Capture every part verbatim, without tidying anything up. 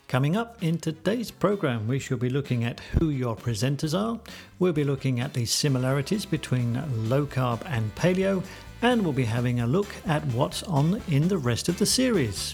Coming up in today's programme, we shall be looking at who your presenters are, we'll be looking at the similarities between low carb and paleo, and we'll be having a look at what's on in the rest of the series.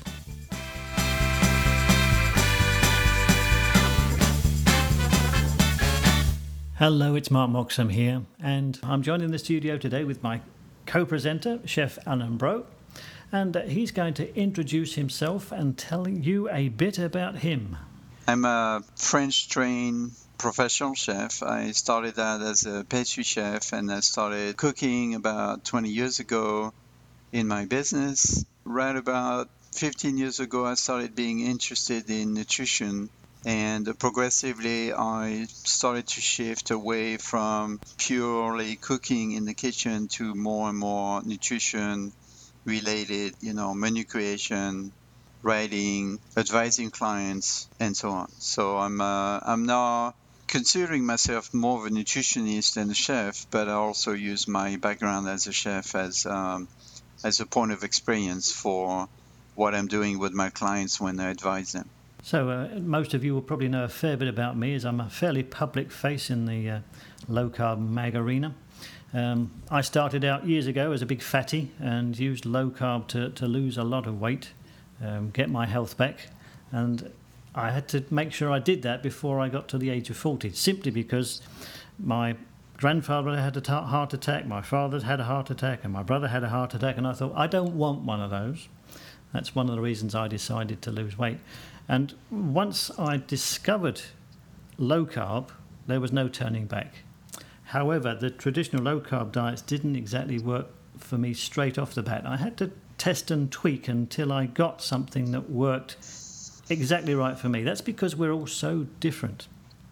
Hello, it's Mark Moxham here, and I'm joined in the studio today with my co-presenter, Chef Alain Bro. And he's going to introduce himself and tell you a bit about him. I'm a French-trained professional chef. I started out as a pastry chef, and I started cooking about twenty years ago in my business. Right about fifteen years ago, I started being interested in nutrition, and progressively I started to shift away from purely cooking in the kitchen to more and more nutrition related, you know, menu creation, writing, advising clients, and so on. So I'm uh, I'm now considering myself more of a nutritionist than a chef, but I also use my background as a chef as um, as a point of experience for what I'm doing with my clients when I advise them. So uh, most of you will probably know a fair bit about me, as I'm a fairly public face in the uh, low-carb mag arena. Um, I started out years ago as a big fatty and used low carb to, to lose a lot of weight, um, get my health back, and I had to make sure I did that before I got to the age of forty, simply because my grandfather had a heart attack, my father had a heart attack, and my brother had a heart attack, and I thought, I don't want one of those. That's one of the reasons I decided to lose weight. And once I discovered low carb, there was no turning back. However, the traditional low-carb diets didn't exactly work for me straight off the bat. I had to test and tweak until I got something that worked exactly right for me. That's because we're all so different.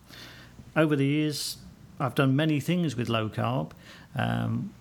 Over the years, I've done many things with low-carb, um,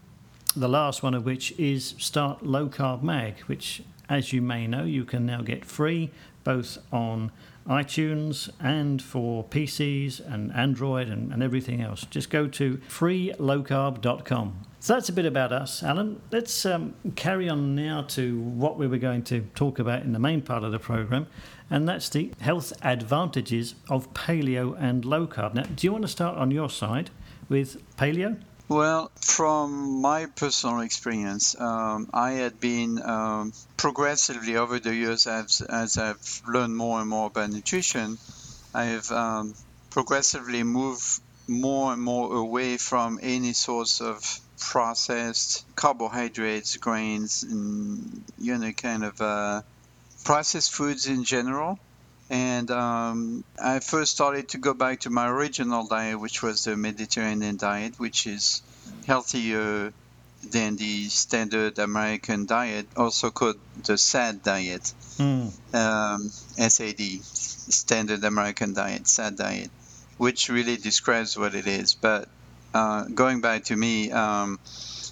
the last one of which is Start Low Carb Mag, which, as you may know, you can now get free, both on iTunes and for P Cs and Android and, and everything else. Just go to free low carb dot com. So that's a bit about us, Alan. Let's um, carry on now to what we were going to talk about in the main part of the program, and that's the health advantages of paleo and low carb. Now, do you want to start on your side with paleo? Well, from my personal experience, um, I had been um, progressively over the years as, as I've learned more and more about nutrition, I have um, progressively moved more and more away from any source of processed carbohydrates, grains, and, you know, kind of uh, processed foods in general. And um, I first started to go back to my original diet, which was the Mediterranean diet, which is healthier than the standard American diet, also called the S A D diet, mm. um, S A D, Standard American Diet, S A D diet, which really describes what it is. But uh, going back to me, um,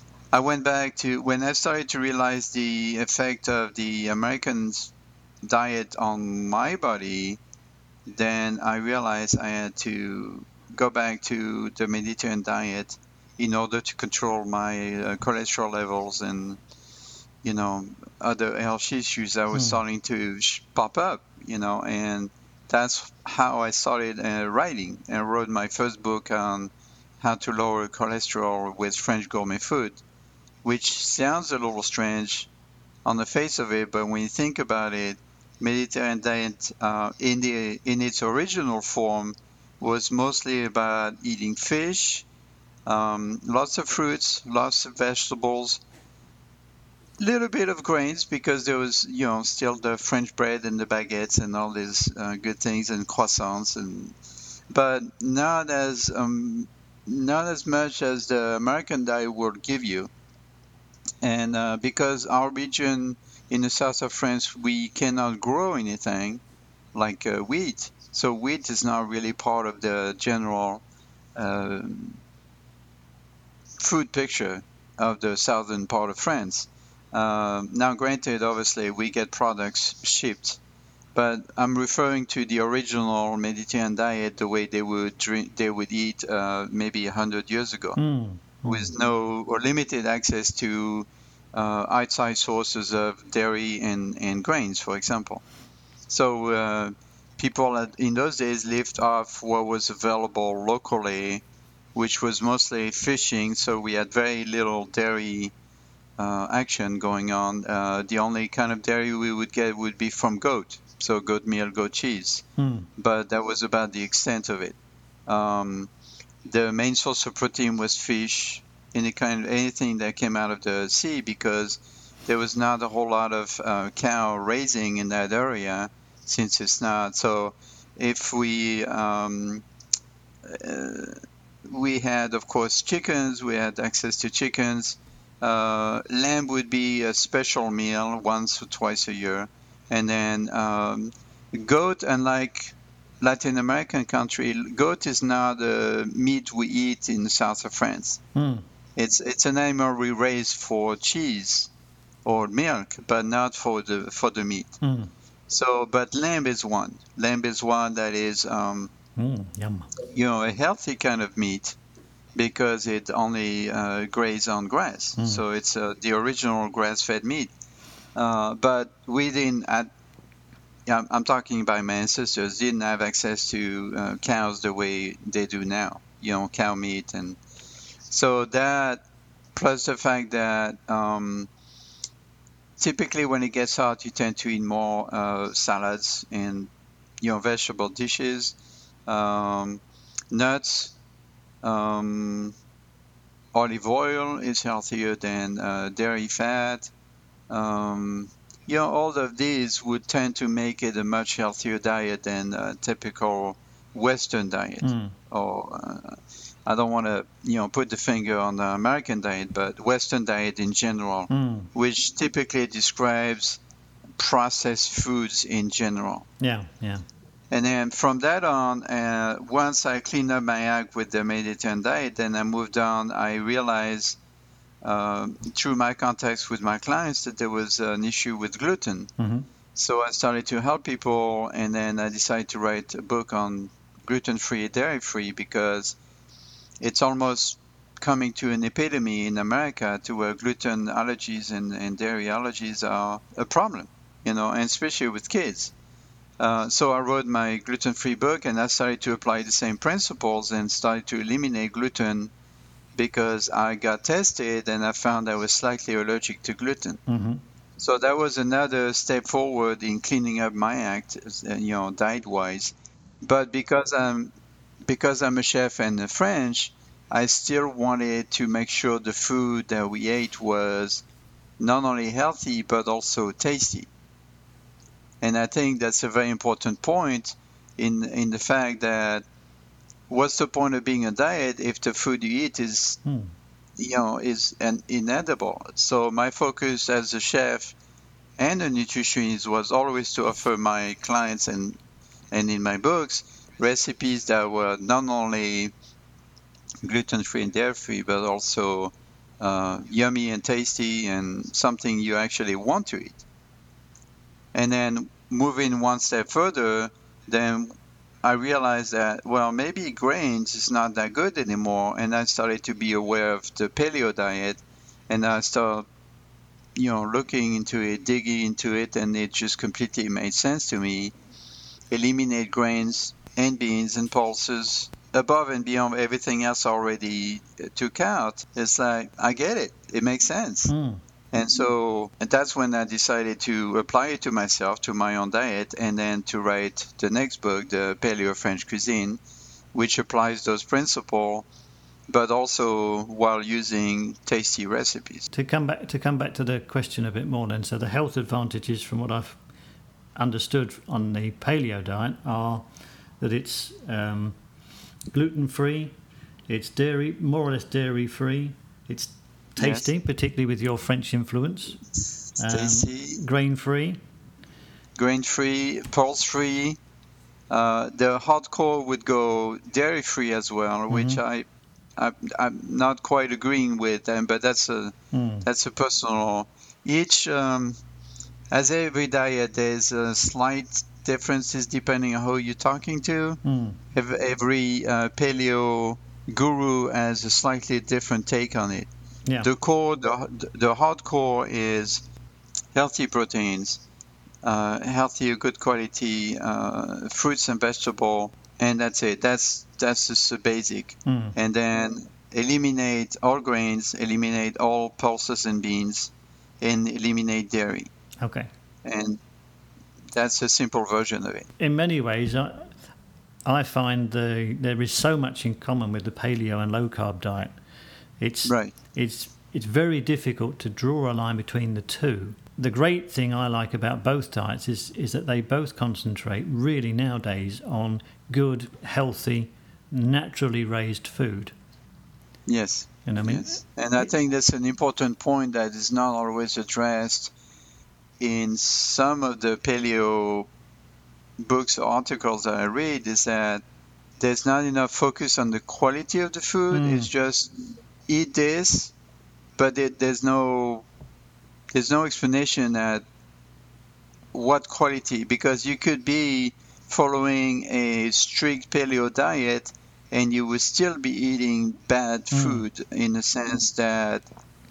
I went back to when I started to realize the effect of the Americans diet on my body, then I realized I had to go back to the Mediterranean diet in order to control my uh, cholesterol levels and, you know, other health issues that were mm. starting to sh- pop up, you know, and that's how I started uh, writing and wrote my first book on how to lower cholesterol with French gourmet food, which sounds a little strange on the face of it, but when you think about it, Mediterranean diet uh, in the in its original form was mostly about eating fish, um, lots of fruits, lots of vegetables, little bit of grains because there was, you know, still the French bread and the baguettes and all these uh, good things and croissants, and but not as um, not as much as the American diet would give you, and uh, because our region in the south of France, we cannot grow anything like uh, wheat. So wheat is not really part of the general uh, food picture of the southern part of France. Uh, now, granted, obviously, we get products shipped, but I'm referring to the original Mediterranean diet, the way they would drink, they would eat uh, maybe a hundred years ago, mm. with no or limited access to Uh, outside sources of dairy and, and grains, for example. So uh, people had, in those days lived off what was available locally, which was mostly fishing. So we had very little dairy uh, action going on. Uh, the only kind of dairy we would get would be from goat, so goat milk, goat cheese. Mm. But that was about the extent of it. Um, the main source of protein was fish, any kind of anything that came out of the sea, because there was not a whole lot of uh, cow raising in that area, since it's not. So if we um, uh, we had, of course, chickens, we had access to chickens. Uh, lamb would be a special meal once or twice a year. And then um, goat, unlike Latin American country, goat is not the meat we eat in the south of France. Mm. It's it's an animal we raise for cheese or milk, but not for the for the meat. Mm. So, but lamb is one. Lamb is one that is, um, Mm. Yum. you know, a healthy kind of meat because it only uh, grazes on grass. Mm. So it's uh, the original grass-fed meat. Uh, but we didn't. At, yeah, I'm talking about my ancestors. Didn't have access to uh, cows the way they do now. You know, cow meat, and so that plus the fact that. Um, Typically, when it gets hot, you tend to eat more uh, salads and, you know, vegetable dishes, um, nuts. Um, olive oil is healthier than uh, dairy fat. Um, you know, all of these would tend to make it a much healthier diet than a typical Western diet. Mm. Or uh, I don't want to, you know, put the finger on the American diet, but Western diet in general, Mm. which typically describes processed foods in general. Yeah, yeah. And then from that on, uh, once I cleaned up my act with the Mediterranean diet, then I moved on. I realized uh, through my contacts with my clients that there was an issue with gluten. Mm-hmm. So I started to help people, and then I decided to write a book on gluten-free, dairy-free, because it's almost coming to an epidemic in America to where gluten allergies and, and dairy allergies are a problem, you know, and especially with kids. Uh, so I wrote my gluten-free book, and I started to apply the same principles and started to eliminate gluten because I got tested and I found I was slightly allergic to gluten. Mm-hmm. So that was another step forward in cleaning up my act, you know, diet-wise. But because I'm because I'm a chef and a French, I still wanted to make sure the food that we ate was not only healthy but also tasty. And I think that's a very important point in in the fact that what's the point of being a diet if the food you eat is, Mm. you know, is an inedible? So my focus as a chef and a nutritionist was always to offer my clients and and in my books recipes that were not only gluten-free and dairy-free, but also uh, yummy and tasty and something you actually want to eat. And then moving one step further, then I realized that, well, maybe grains is not that good anymore. And I started to be aware of the paleo diet, and I started, you know, looking into it, digging into it, and it just completely made sense to me. Eliminate grains and beans and pulses above and beyond everything else already took out. It's like, I get it. It makes sense. Mm. And so and that's when I decided to apply it to myself, to my own diet, and then to write the next book, the Paleo French Cuisine, which applies those principles, but also while using tasty recipes. To come back to come back to the question a bit more then, so the health advantages from what I've understood on the paleo diet are that it's um, gluten-free, it's dairy, more or less dairy-free, it's tasty, yes. particularly with your French influence, um, tasty, grain-free, grain-free, pulse-free. Uh, the hardcore would go dairy-free as well, mm-hmm. which I, I I'm not quite agreeing with them, but that's a mm. that's a personal. Each um, as every diet, there's a slight differences depending on who you're talking to. Mm. Every uh, paleo guru has a slightly different take on it. Yeah. The core, the the hardcore is healthy proteins, uh, healthy, good quality uh, fruits and vegetable, and that's it. That's that's just the basic. Mm. And then eliminate all grains, eliminate all pulses and beans, and eliminate dairy. Okay. And that's a simple version of it. In many ways, I, I find the, there is so much in common with the paleo and low carb diet. It's right. It's it's very difficult to draw a line between the two. The great thing I like about both diets is is that they both concentrate really nowadays on good, healthy, naturally raised food. Yes. You know what I mean? Yes. And I think that's an important point that is not always addressed in some of the paleo books or articles that I read, is that there's not enough focus on the quality of the food. Mm. It's just eat this, but it, there's no there's no explanation at what quality, because you could be following a strict paleo diet and you will still be eating bad food, mm. in the sense that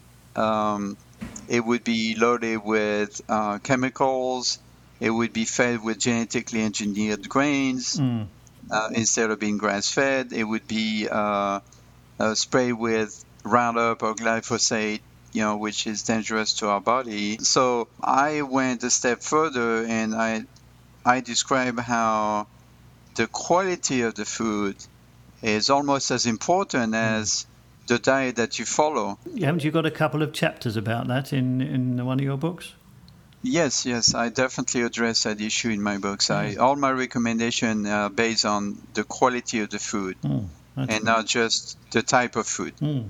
um, it would be loaded with uh, chemicals. It would be fed with genetically engineered grains. Mm. Uh, instead of being grass-fed. It would be uh, uh, sprayed with Roundup or glyphosate, you know, which is dangerous to our body. So I went a step further, and I I describe how the quality of the food is almost as important as the diet that you follow. Haven't you got a couple of chapters about that in, in one of your books? Yes, yes, I definitely address that issue in my books. I, all my recommendations are based on the quality of the food, mm, and good. Not just the type of food. Mm.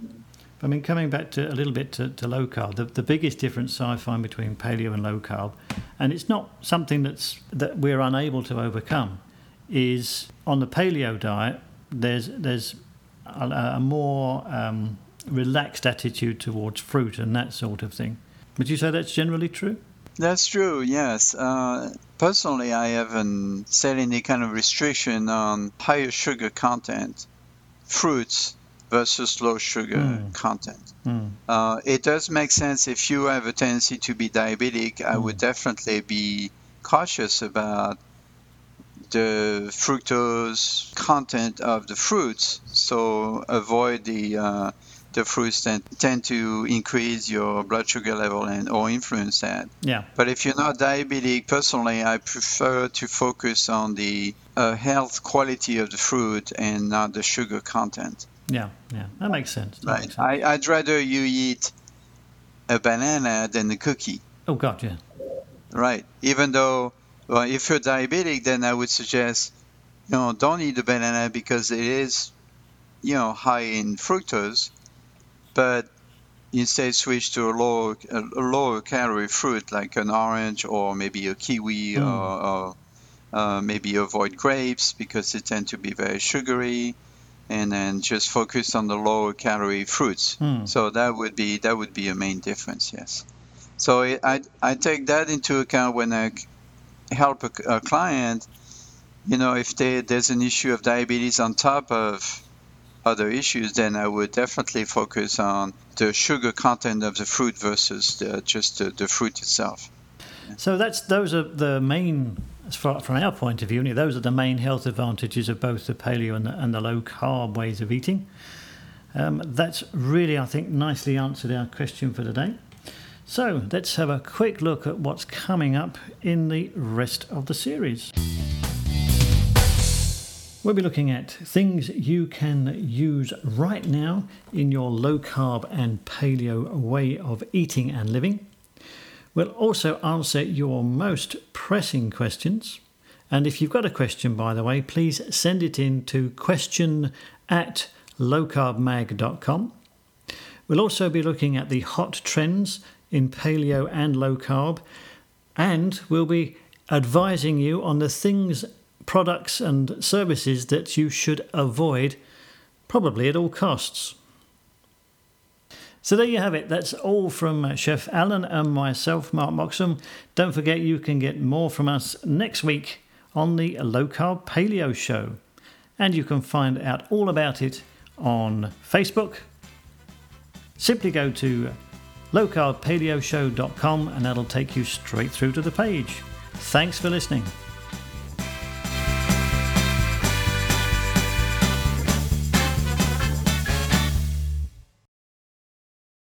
I mean, coming back to a little bit to, to low carb, the, the biggest difference I find between paleo and low carb, and it's not something that's that we're unable to overcome, is on the paleo diet, there's there's a, a more um, relaxed attitude towards fruit and that sort of thing. Would you say that's generally true? That's true, yes. Uh, personally, I haven't set any kind of restriction on higher sugar content fruits versus low sugar mm. content. Mm. Uh, it does make sense if you have a tendency to be diabetic. I mm. would definitely be cautious about the fructose content of the fruits. So avoid the uh, the fruits that tend to increase your blood sugar level and or influence that. Yeah. But if you're not diabetic, personally, I prefer to focus on the uh, health quality of the fruit and not the sugar content. Yeah, yeah, that makes sense. That right. Makes sense. I, I'd rather you eat a banana than a cookie. Oh, God, yeah. Right. Even though, well, if you're diabetic, then I would suggest, you know, don't eat the banana because it is, you know, high in fructose. But instead switch to a lower, a lower calorie fruit like an orange or maybe a kiwi, mm. or, or uh, maybe avoid grapes because they tend to be very sugary, and then just focus on the lower calorie fruits. Mm. So that would be that would be a main difference, yes. So I I take that into account when I help a, a client. You know, if they, there's an issue of diabetes on top of other issues, then I would definitely focus on the sugar content of the fruit versus the, just the, the fruit itself. So that's those are the main, as far from our point of view, those are the main health advantages of both the paleo and the, and the low carb ways of eating. Um, that's really, I think, nicely answered our question for today. So let's have a quick look at what's coming up in the rest of the series. We'll be looking at things you can use right now in your low carb and paleo way of eating and living. We'll also answer your most pressing questions. And if you've got a question, by the way, please send it in to question at lowcarbmag dot com. We'll also be looking at the hot trends in paleo and low carb. And we'll be advising you on the things, products and services that you should avoid, probably at all costs. So there you have it. That's all from Chef Alan and myself, Mark Moxham. Don't forget you can get more from us next week on the Low Carb Paleo Show. And you can find out all about it on Facebook. Simply go to low carb paleo show dot com, and that'll take you straight through to the page. Thanks for listening.